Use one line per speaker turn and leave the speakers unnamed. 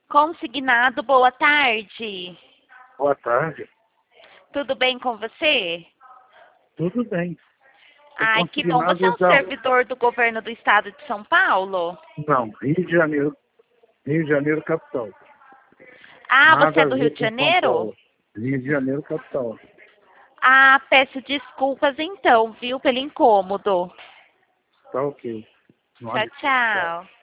Consignado, boa tarde.
Boa tarde.
Tudo bem com você?
Tudo bem.
Ai, que bom. Você é um servidor do governo do estado de São Paulo?
Não, Rio de Janeiro. Rio de Janeiro, capital.
Ah,
Nada
você é
a
do
ver
Rio de
com São
Janeiro?
Paulo. Rio de Janeiro, capital.
Ah, peço desculpas então, viu, pelo incômodo.
Tá ok. Não há
Tchau,
de-
tchau.